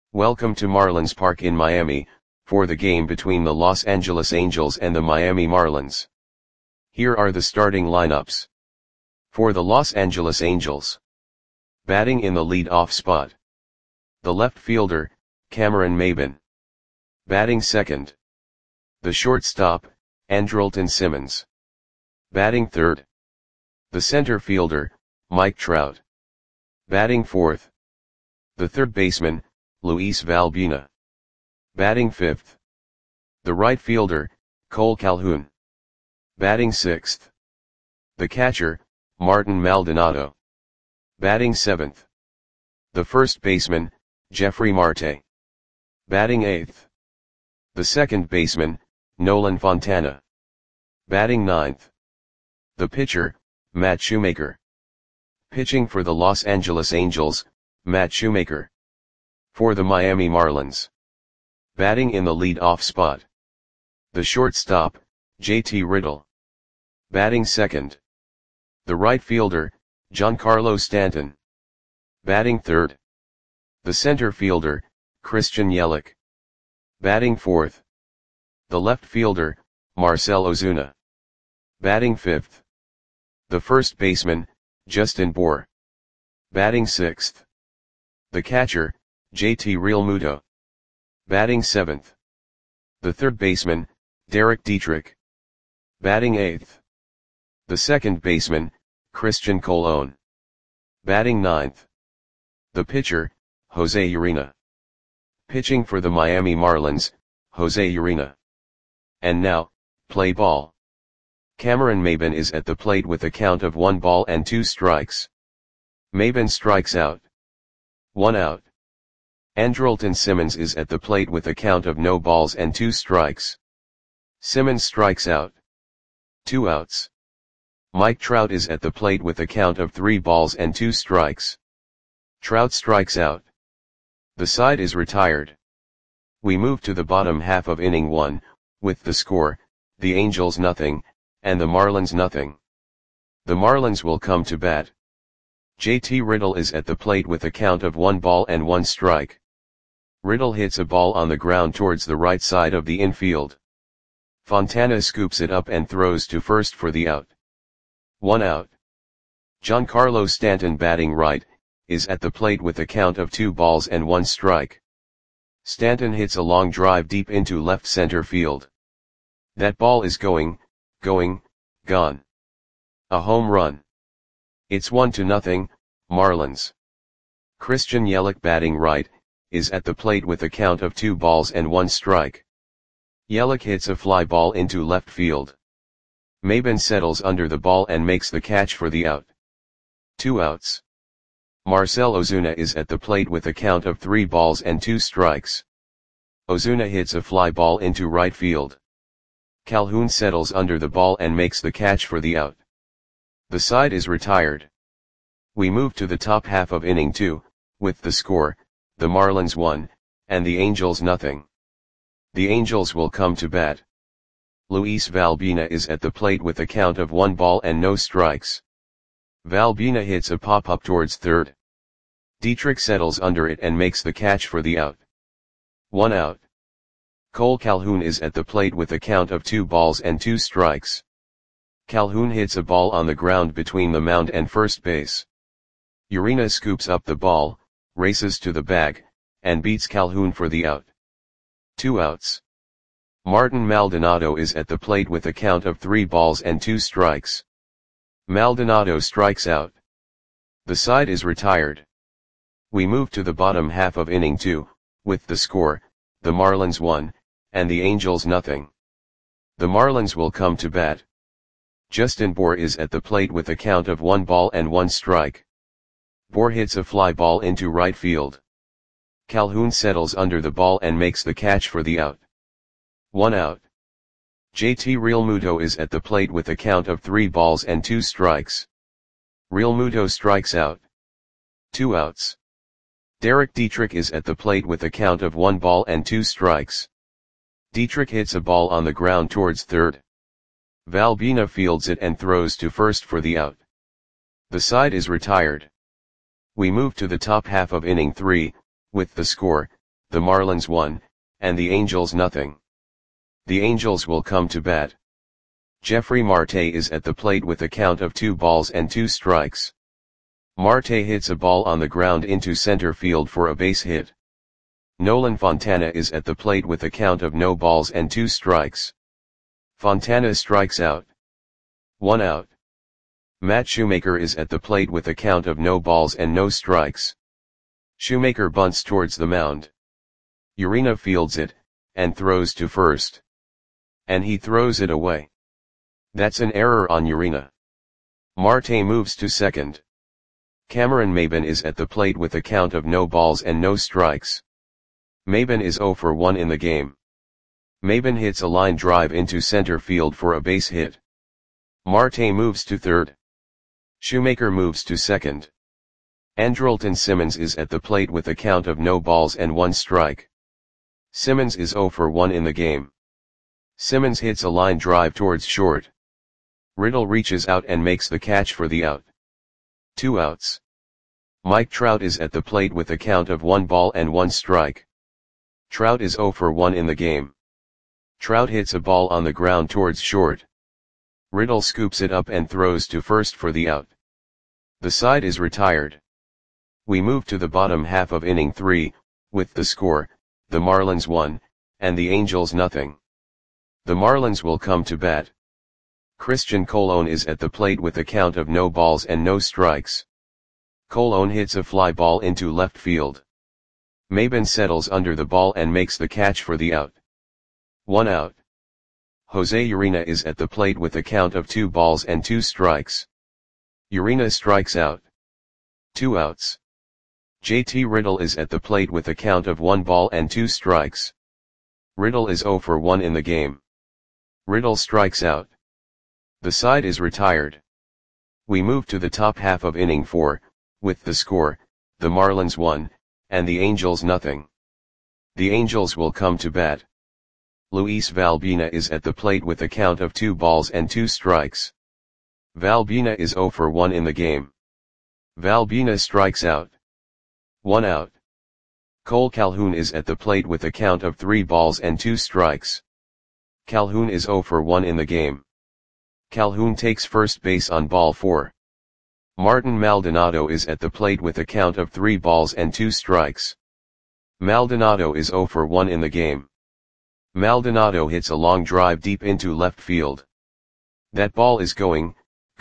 Welcome to Marlins Park in Miami, for the game between the Los Angeles Angels and the Miami Marlins. Here are the starting lineups. For the Los Angeles Angels. Batting in the lead-off spot. The left fielder, Cameron Maybin. Batting second. The shortstop, Andrelton Simmons. Batting third. The center fielder, Mike Trout. Batting fourth. The third baseman, Luis Valbuena. Batting fifth. The right fielder, Cole Calhoun. Batting sixth. The catcher, Martin Maldonado. Batting seventh. The first baseman, Jeffrey Marte. Batting eighth. The second baseman, Nolan Fontana. Batting ninth. The pitcher, Matt Shoemaker. Pitching for the Los Angeles Angels, Matt Shoemaker. For the Miami Marlins. Batting in the lead-off spot. The shortstop, JT Riddle. Batting second. The right fielder, Giancarlo Stanton. Batting third. The center fielder, Christian Yelich. Batting fourth. The left fielder, Marcell Ozuna. Batting fifth. The first baseman, Justin Bour. Batting sixth. The catcher, JT Realmuto. Batting seventh. The third baseman, Derek Dietrich. Batting eighth. The second baseman, Christian Colon. Batting ninth. The pitcher, Jose Urena. Pitching for the Miami Marlins, Jose Urena. And now, play ball. Cameron Maybin is at the plate with a count of 1 ball and 2 strikes. Maybin strikes out. 1 out. Andrelton Simmons is at the plate with a count of no balls and 2 strikes. Simmons strikes out. 2 outs. Mike Trout is at the plate with a count of 3 balls and 2 strikes. Trout strikes out. The side is retired. We move to the bottom half of inning 1, with the score, the Angels nothing, and the Marlins nothing. The Marlins will come to bat. JT Riddle is at the plate with a count of 1 ball and 1 strike. Riddle hits a ball on the ground towards the right side of the infield. Fontana scoops it up and throws to first for the out. 1 out. Giancarlo Stanton, batting right, is at the plate with a count of 2 balls and 1 strike. Stanton hits a long drive deep into left center field. That ball is gone. A home run. It's 1-0, Marlins. Christian Yelich, batting right, is at the plate with a count of 2 balls and 1 strike. Yelich hits a fly ball into left field. Maybin settles under the ball and makes the catch for the out. 2 outs. Marcell Ozuna is at the plate with a count of 3 balls and 2 strikes. Ozuna hits a fly ball into right field. Calhoun settles under the ball and makes the catch for the out. The side is retired. We move to the top half of inning 2, with the score, the Marlins 1, and the Angels nothing. The Angels will come to bat. Luis Valbuena is at the plate with a count of 1 ball and no strikes. Valbuena hits a pop-up towards third. Dietrich settles under it and makes the catch for the out. 1 out. Cole Calhoun is at the plate with a count of 2 balls and 2 strikes. Calhoun hits a ball on the ground between the mound and first base. Urena scoops up the ball, races to the bag, and beats Calhoun for the out. 2 outs. Martin Maldonado is at the plate with a count of 3 balls and 2 strikes. Maldonado strikes out. The side is retired. We move to the bottom half of inning 2, with the score, the Marlins 1, and the Angels nothing. The Marlins will come to bat. Justin Bour is at the plate with a count of 1 ball and 1 strike. Bour hits a fly ball into right field. Calhoun settles under the ball and makes the catch for the out. 1 out. JT Realmuto is at the plate with a count of 3 balls and 2 strikes. Realmuto strikes out. 2 outs. Derek Dietrich is at the plate with a count of 1 ball and 2 strikes. Dietrich hits a ball on the ground towards third. Valbuena fields it and throws to first for the out. The side is retired. We move to the top half of inning 3, with the score, the Marlins 1, and the Angels nothing. The Angels will come to bat. Jeffrey Marte is at the plate with a count of 2 balls and 2 strikes. Marte hits a ball on the ground into center field for a base hit. Nolan Fontana is at the plate with a count of no balls and 2 strikes. Fontana strikes out. 1 out. Matt Shoemaker is at the plate with a count of no balls and no strikes. Shoemaker bunts towards the mound. Urena fields it, and throws to first. And he throws it away. That's an error on Urena. Marte moves to second. Cameron Maybin is at the plate with a count of no balls and no strikes. Maybin is 0 for 1 in the game. Maybin hits a line drive into center field for a base hit. Marte moves to third. Shoemaker moves to second. Andrelton Simmons is at the plate with a count of no balls and 1 strike. Simmons is 0 for 1 in the game. Simmons hits a line drive towards short. Riddle reaches out and makes the catch for the out. 2 outs. Mike Trout is at the plate with a count of 1 ball and 1 strike. Trout is 0 for 1 in the game. Trout hits a ball on the ground towards short. Riddle scoops it up and throws to first for the out. The side is retired. We move to the bottom half of inning 3, with the score, the Marlins 1, and the Angels nothing. The Marlins will come to bat. Christian Colon is at the plate with a count of no balls and no strikes. Colon hits a fly ball into left field. Maybin settles under the ball and makes the catch for the out. 1 out. Jose Urena is at the plate with a count of 2 balls and 2 strikes. Urena strikes out. 2 outs. JT Riddle is at the plate with a count of 1 ball and 2 strikes. Riddle is 0 for 1 in the game. Riddle strikes out. The side is retired. We move to the top half of inning 4, with the score, the Marlins 1, and the Angels nothing. The Angels will come to bat. Luis Valbuena is at the plate with a count of 2 balls and 2 strikes. Valbuena is 0 for 1 in the game. Valbuena strikes out. 1 out. Cole Calhoun is at the plate with a count of 3 balls and 2 strikes. Calhoun is 0 for 1 in the game. Calhoun takes first base on ball 4. Martin Maldonado is at the plate with a count of 3 balls and 2 strikes. Maldonado is 0 for 1 in the game. Maldonado hits a long drive deep into left field. That ball is gone.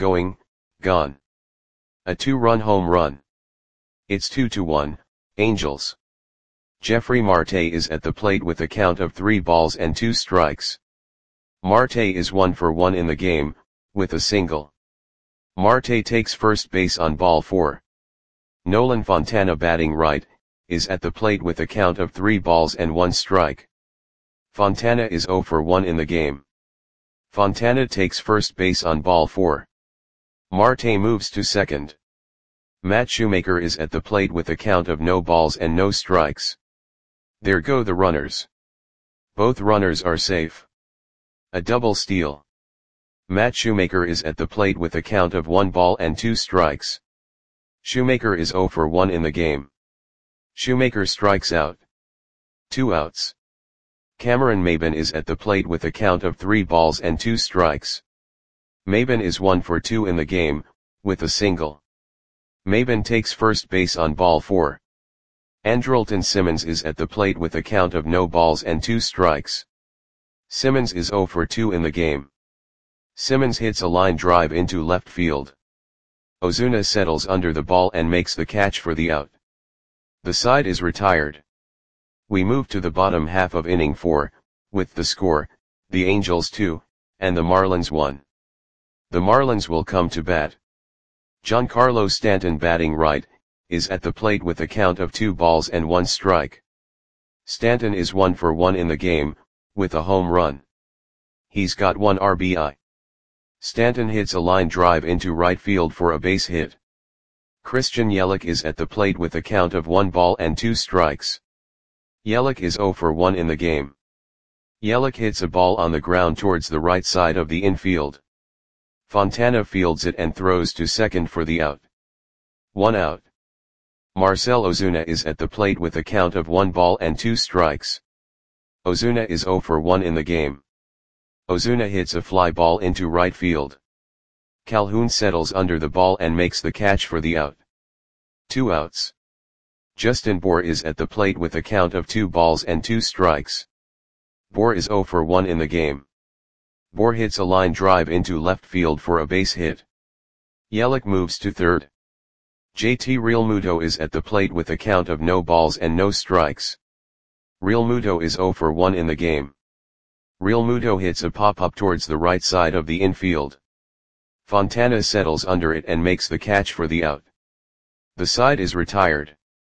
A 2-run home run. It's 2-1, Angels. Jeffrey Marte is at the plate with a count of 3 balls and 2 strikes. Marte is 1 for 1 in the game, with a single. Marte takes first base on ball 4. Nolan Fontana, batting right, is at the plate with a count of 3 balls and 1 strike. Fontana is 0 for 1 in the game. Fontana takes first base on ball 4. Marte moves to second. Matt Shoemaker is at the plate with a count of no balls and no strikes. There go the runners. Both runners are safe. A double steal. Matt Shoemaker is at the plate with a count of 1 ball and 2 strikes. Shoemaker is 0 for 1 in the game. Shoemaker strikes out. 2 outs. Cameron Maybin is at the plate with a count of 3 balls and 2 strikes. Maybin is 1 for 2 in the game, with a single. Maybin takes first base on ball 4. Andrelton Simmons is at the plate with a count of no balls and 2 strikes. Simmons is 0 for 2 in the game. Simmons hits a line drive into left field. Ozuna settles under the ball and makes the catch for the out. The side is retired. We move to the bottom half of inning 4, with the score, the Angels 2, and the Marlins 1. The Marlins will come to bat. Giancarlo Stanton, batting right, is at the plate with a count of 2 balls and 1 strike. Stanton is 1 for 1 in the game, with a home run. He's got 1 RBI. Stanton hits a line drive into right field for a base hit. Christian Yelich is at the plate with a count of 1 ball and 2 strikes. Yelich is 0 for 1 in the game. Yelich hits a ball on the ground towards the right side of the infield. Fontana fields it and throws to second for the out. 1 out. Marcell Ozuna is at the plate with a count of 1 ball and 2 strikes. Ozuna is 0 for 1 in the game. Ozuna hits a fly ball into right field. Calhoun settles under the ball and makes the catch for the out. 2 outs. Justin Bour is at the plate with a count of 2 balls and 2 strikes. Bour is 0 for 1 in the game. Bour hits a line drive into left field for a base hit. Yelich moves to third. JT Realmuto is at the plate with a count of no balls and no strikes. Realmuto is 0 for 1 in the game. Realmuto hits a pop-up towards the right side of the infield. Fontana settles under it and makes the catch for the out. The side is retired.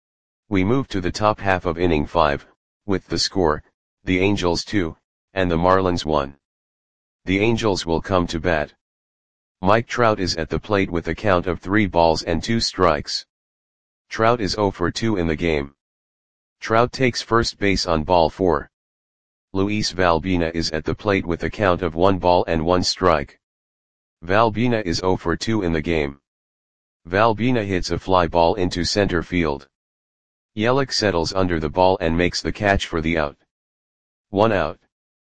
We move to the top half of inning 5, with the score, the Angels 2, and the Marlins 1. The Angels will come to bat. Mike Trout is at the plate with a count of 3 balls and 2 strikes. Trout is 0 for 2 in the game. Trout takes first base on ball 4. Luis Valbuena is at the plate with a count of 1 ball and 1 strike. Valbuena is 0 for 2 in the game. Valbuena hits a fly ball into center field. Yelich settles under the ball and makes the catch for the out. 1 out.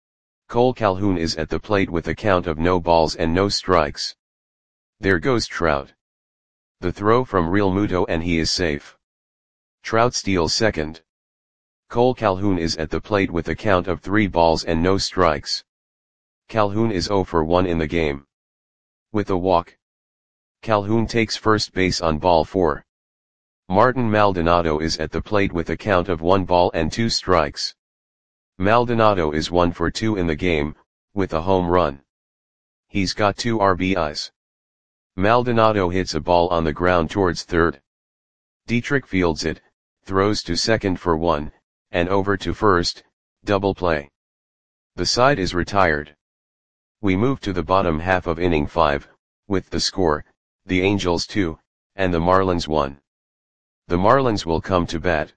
Cole Calhoun is at the plate with a count of no balls and no strikes. There goes Trout. The throw from Realmuto and he is safe. Trout steals second. Cole Calhoun is at the plate with a count of 3 balls and no strikes. Calhoun is 0 for 1 in the game. With a walk, Calhoun takes first base on ball 4. Martin Maldonado is at the plate with a count of 1 ball and 2 strikes. Maldonado is 1 for 2 in the game, with a home run. He's got 2 RBIs. Maldonado hits a ball on the ground towards third. Dietrich fields it, throws to second for 1, and over to first, double play. The side is retired. We move to the bottom half of inning 5, with the score, the Angels 2, and the Marlins 1. The Marlins will come to bat.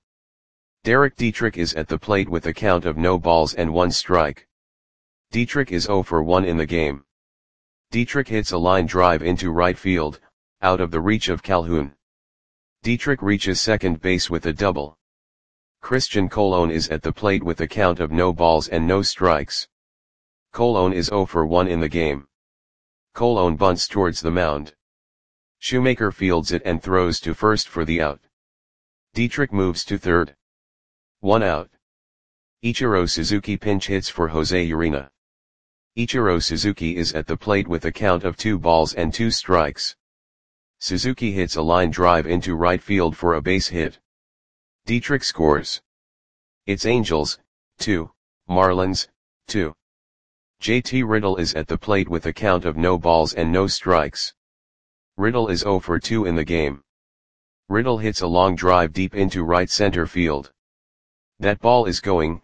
Derek Dietrich is at the plate with a count of no balls and 1 strike. Dietrich is 0 for 1 in the game. Dietrich hits a line drive into right field, out of the reach of Calhoun. Dietrich reaches second base with a double. Christian Colon is at the plate with a count of no balls and no strikes. Colon is 0 for 1 in the game. Colon bunts towards the mound. Shoemaker fields it and throws to first for the out. Dietrich moves to third. 1 out. Ichiro Suzuki pinch hits for Jose Urena. Ichiro Suzuki is at the plate with a count of 2 balls and 2 strikes. Suzuki hits a line drive into right field for a base hit. Dietrich scores. It's Angels, 2, Marlins, 2. JT Riddle is at the plate with a count of no balls and no strikes. Riddle is 0 for 2 in the game. Riddle hits a long drive deep into right center field. That ball is gone.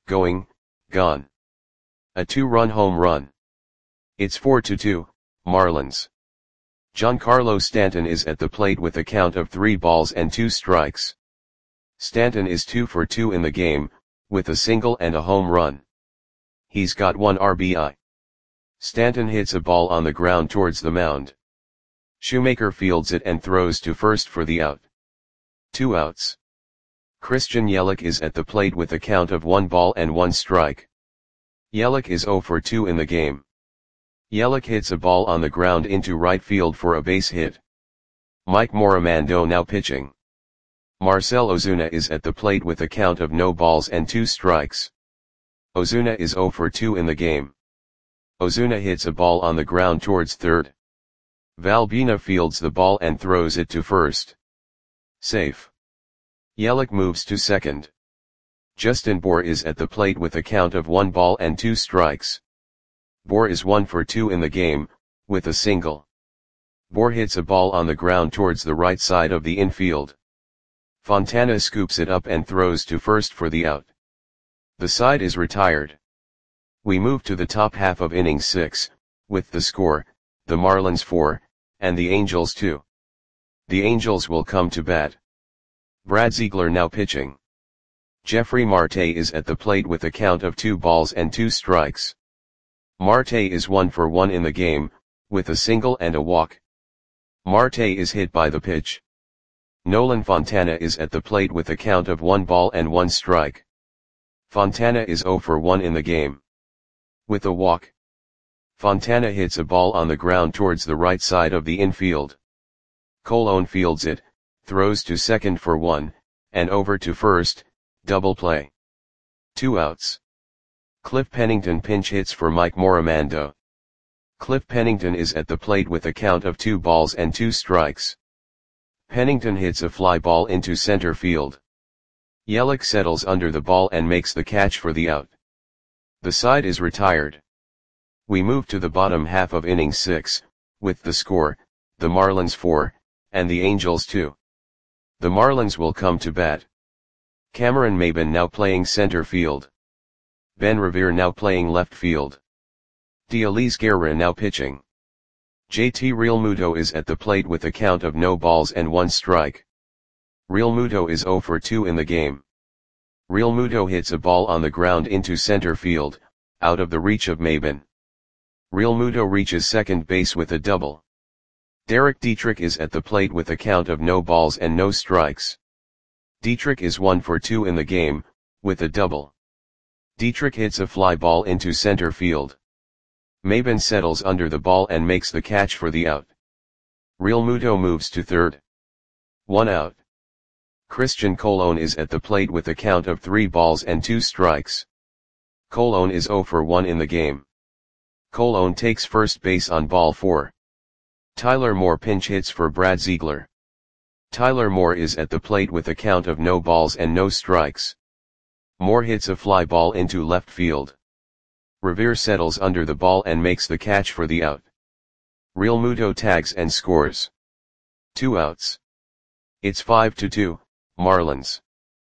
A 2-run home run. It's 4-2, Marlins. Giancarlo Stanton is at the plate with a count of 3 balls and 2 strikes. Stanton is 2 for 2 in the game, with a single and a home run. He's got 1 RBI. Stanton hits a ball on the ground towards the mound. Shoemaker fields it and throws to first for the out. 2 outs. Christian Yelich is at the plate with a count of 1 ball and 1 strike. Yelich is 0 for 2 in the game. Yelich hits a ball on the ground into right field for a base hit. Mike Morimando now pitching. Marcell Ozuna is at the plate with a count of no balls and 2 strikes. Ozuna is 0 for 2 in the game. Ozuna hits a ball on the ground towards third. Valbuena fields the ball and throws it to first. Safe. Yelich moves to second. Justin Bour is at the plate with a count of 1 ball and 2 strikes. Bour is 1 for 2 in the game, with a single. Bour hits a ball on the ground towards the right side of the infield. Fontana scoops it up and throws to first for the out. The side is retired. We move to the top half of inning 6, with the score, the Marlins 4, and the Angels 2. The Angels will come to bat. Brad Ziegler now pitching. Jeffrey Marte is at the plate with a count of 2 balls and 2 strikes. Marte is 1 for 1 in the game, with a single and a walk. Marte is hit by the pitch. Nolan Fontana is at the plate with a count of 1 ball and 1 strike. Fontana is 0 for 1 in the game. With a walk, Fontana hits a ball on the ground towards the right side of the infield. Colon fields it, throws to second for 1, and over to first, double play. 2 outs. Cliff Pennington pinch hits for Mike Morimando. Cliff Pennington is at the plate with a count of 2 balls and 2 strikes. Pennington hits a fly ball into center field. Yelich settles under the ball and makes the catch for the out. The side is retired. We move to the bottom half of inning 6, with the score, the Marlins 4, and the Angels 2. The Marlins will come to bat. Cameron Maybin now playing center field. Ben Revere now playing left field. Dialis Guerra now pitching. JT Realmuto is at the plate with a count of no balls and 1 strike. Realmuto is 0 for 2 in the game. Realmuto hits a ball on the ground into center field, out of the reach of Maybin. Realmuto reaches second base with a double. Derek Dietrich is at the plate with a count of no balls and no strikes. Dietrich is 1 for 2 in the game, with a double. Dietrich hits a fly ball into center field. Maybin settles under the ball and makes the catch for the out. Realmuto moves to third. 1 out. Christian Colon is at the plate with a count of 3 balls and 2 strikes. Colon is 0 for 1 in the game. Colon takes first base on ball 4. Tyler Moore pinch hits for Brad Ziegler. Tyler Moore is at the plate with a count of no balls and no strikes. Moore hits a fly ball into left field. Revere settles under the ball and makes the catch for the out. Realmuto tags and scores. 2 outs. It's 5-2, Marlins.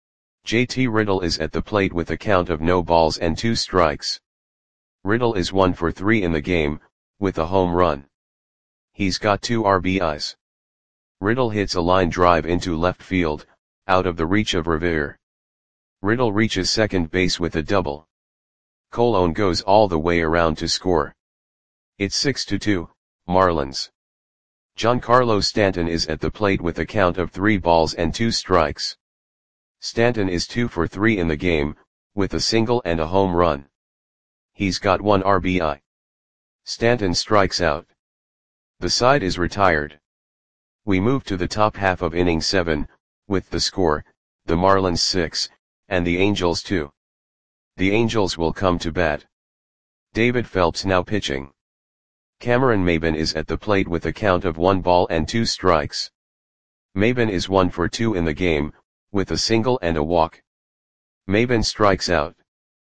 JT Riddle is at the plate with a count of no balls and 2 strikes. Riddle is 1 for 3 in the game, with a home run. He's got 2 RBIs. Riddle hits a line drive into left field, out of the reach of Revere. Riddle reaches second base with a double. Colon goes all the way around to score. It's 6-2, Marlins. Giancarlo Stanton is at the plate with a count of 3 balls and 2 strikes. Stanton is 2 for 3 in the game, with a single and a home run. He's got 1 RBI. Stanton strikes out. The side is retired. We move to the top half of inning 7, with the score, the Marlins 6, and the Angels 2. The Angels will come to bat. David Phelps now pitching. Cameron Maybin is at the plate with a count of 1 ball and 2 strikes. Maybin is 1 for 2 in the game, with a single and a walk. Maybin strikes out.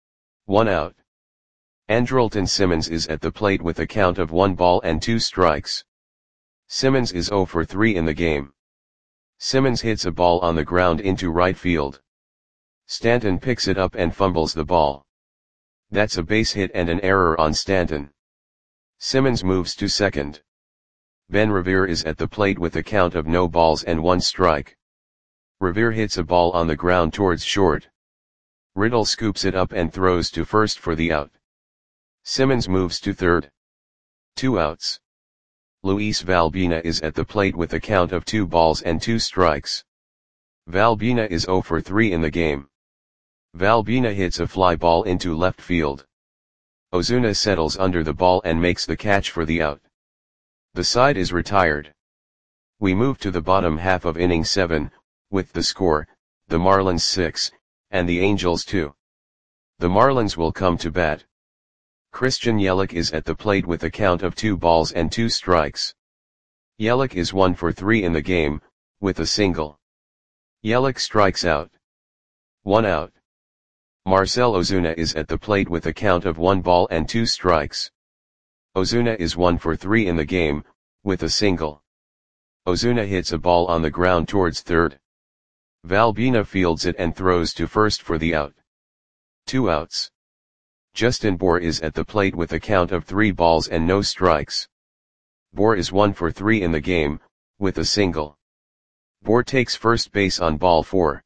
1 out. Andrelton Simmons is at the plate with a count of 1 ball and 2 strikes. Simmons is 0 for 3 in the game. Simmons hits a ball on the ground into right field. Stanton picks it up and fumbles the ball. That's a base hit and an error on Stanton. Simmons moves to second. Ben Revere is at the plate with a count of no balls and 1 strike. Revere hits a ball on the ground towards short. Riddle scoops it up and throws to first for the out. Simmons moves to third. 2 outs. Luis Valbuena is at the plate with a count of 2 balls and 2 strikes. Valbuena is 0 for 3 in the game. Valbuena hits a fly ball into left field. Ozuna settles under the ball and makes the catch for the out. The side is retired. We move to the bottom half of inning 7, with the score, the Marlins 6, and the Angels 2. The Marlins will come to bat. Christian Yelich is at the plate with a count of 2 balls and 2 strikes. Yelich is 1 for 3 in the game, with a single. Yelich strikes out. 1 out. Marcell Ozuna is at the plate with a count of 1 ball and 2 strikes. Ozuna is 1 for 3 in the game, with a single. Ozuna hits a ball on the ground towards third. Valbuena fields it and throws to first for the out. 2 outs. Justin Bour is at the plate with a count of 3 balls and no strikes. Bour is 1 for 3 in the game, with a single. Bour takes first base on ball 4.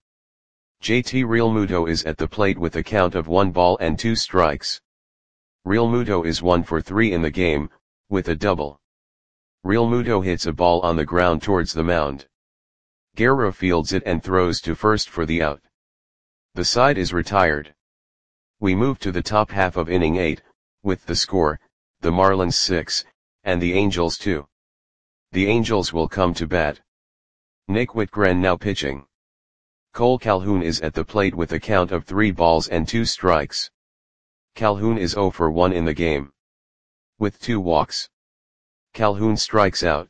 JT Realmuto is at the plate with a count of 1 ball and 2 strikes. Realmuto is 1 for 3 in the game, with a double. Realmuto hits a ball on the ground towards the mound. Guerra fields it and throws to first for the out. The side is retired. We move to the top half of inning 8, with the score, the Marlins 6, and the Angels 2. The Angels will come to bat. Nick Whitgren now pitching. Cole Calhoun is at the plate with a count of 3 balls and 2 strikes. Calhoun is 0 for 1 in the game. With 2 walks. Calhoun strikes out.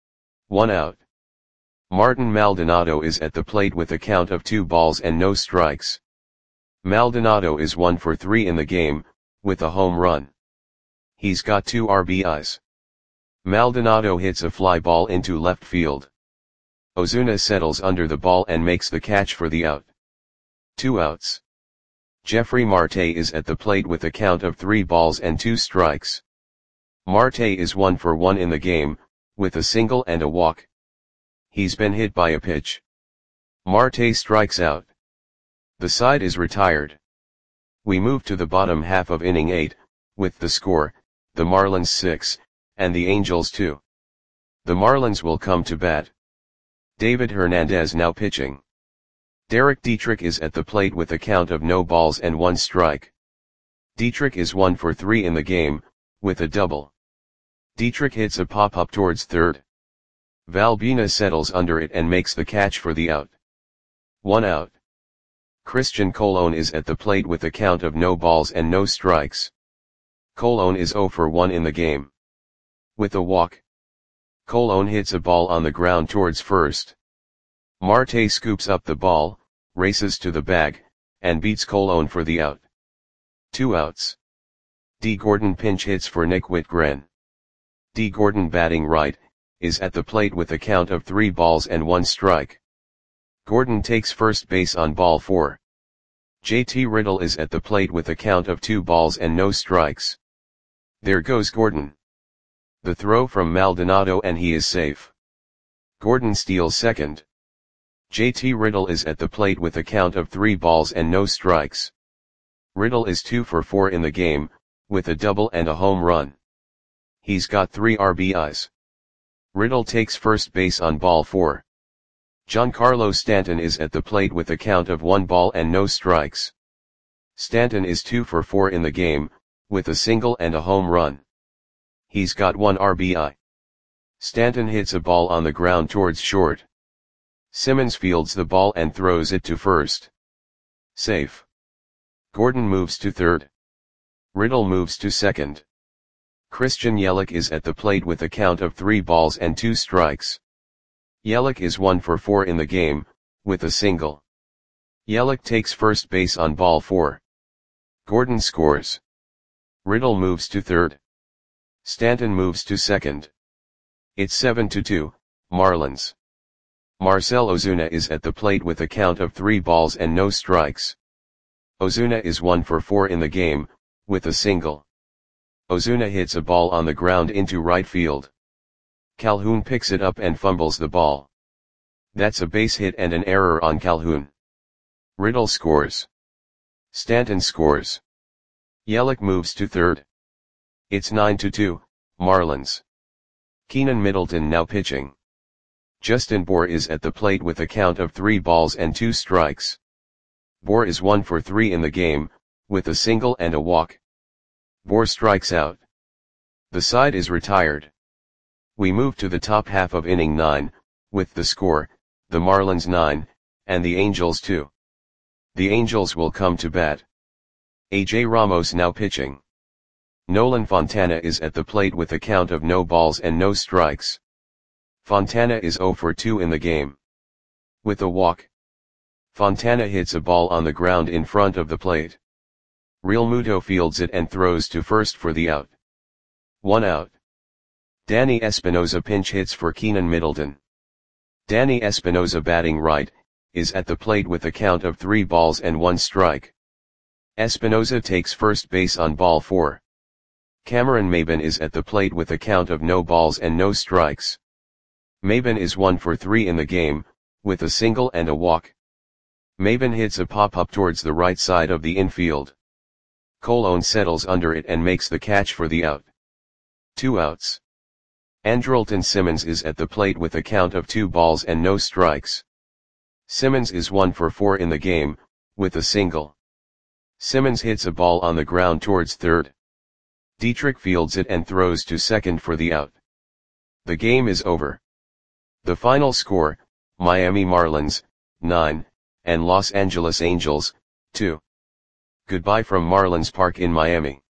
1 out. Martin Maldonado is at the plate with a count of 2 balls and no strikes. Maldonado is 1 for 3 in the game, with a home run. He's got 2 RBIs. Maldonado hits a fly ball into left field. Ozuna settles under the ball and makes the catch for the out. 2 outs. Jeffrey Marte is at the plate with a count of 3 balls and 2 strikes. Marte is 1 for 1 in the game, with a single and a walk. He's been hit by a pitch. Marte strikes out. The side is retired. We move to the bottom half of inning 8, with the score, the Marlins 6, and the Angels 2. The Marlins will come to bat. David Hernandez now pitching. Derek Dietrich is at the plate with a count of no balls and 1 strike. Dietrich is 1 for 3 in the game, with a double. Dietrich hits a pop-up towards third. Valbuena settles under it and makes the catch for the out. 1 out. Christian Colon is at the plate with a count of no balls and no strikes. Colon is 0 for 1 in the game. With a walk. Colon hits a ball on the ground towards first. Marte scoops up the ball, races to the bag, and beats Colon for the out. 2 outs. D. Gordon pinch hits for Nick Whitgren. D. Gordon batting right, is at the plate with a count of 3 balls and 1 strike. Gordon takes first base on ball 4. JT Riddle is at the plate with a count of 2 balls and no strikes. There goes Gordon. The throw from Maldonado and he is safe. Gordon steals second. JT Riddle is at the plate with a count of 3 balls and no strikes. Riddle is 2 for 4 in the game, with a double and a home run. He's got 3 RBIs. Riddle takes first base on ball 4. Giancarlo Stanton is at the plate with a count of 1 ball and no strikes. Stanton is 2 for 4 in the game, with a single and a home run. He's got 1 RBI. Stanton hits a ball on the ground towards short. Simmons fields the ball and throws it to first. Safe. Gordon moves to third. Riddle moves to second. Christian Yelich is at the plate with a count of 3 balls and 2 strikes. Yelich is 1 for 4 in the game, with a single. Yelich takes first base on ball 4. Gordon scores. Riddle moves to third. Stanton moves to second. It's 7-2, Marlins. Marcell Ozuna is at the plate with a count of 3 balls and no strikes. Ozuna is 1 for 4 in the game, with a single. Ozuna hits a ball on the ground into right field. Calhoun picks it up and fumbles the ball. That's a base hit and an error on Calhoun. Riddle scores. Stanton scores. Yelich moves to third. It's 9-2, Marlins. Keenan Middleton now pitching. Justin Bour is at the plate with a count of 3 balls and 2 strikes. Bour is 1 for 3 in the game, with a single and a walk. Bour strikes out. The side is retired. We move to the top half of inning 9, with the score, the Marlins 9, and the Angels 2. The Angels will come to bat. A.J. Ramos now pitching. Nolan Fontana is at the plate with a count of no balls and no strikes. Fontana is 0 for 2 in the game. With a walk. Fontana hits a ball on the ground in front of the plate. Realmuto fields it and throws to first for the out. 1 out. Danny Espinosa pinch hits for Keenan Middleton. Danny Espinosa batting right, is at the plate with a count of 3 balls and 1 strike. Espinosa takes first base on ball 4. Cameron Maybin is at the plate with a count of no balls and no strikes. Maybin is 1 for 3 in the game, with a single and a walk. Maybin hits a pop-up towards the right side of the infield. Colon settles under it and makes the catch for the out. 2 outs. Andrelton Simmons is at the plate with a count of 2 balls and no strikes. Simmons is 1 for 4 in the game, with a single. Simmons hits a ball on the ground towards third. Dietrich fields it and throws to second for the out. The game is over. The final score, Miami Marlins, 9, and Los Angeles Angels, 2. Goodbye from Marlins Park in Miami.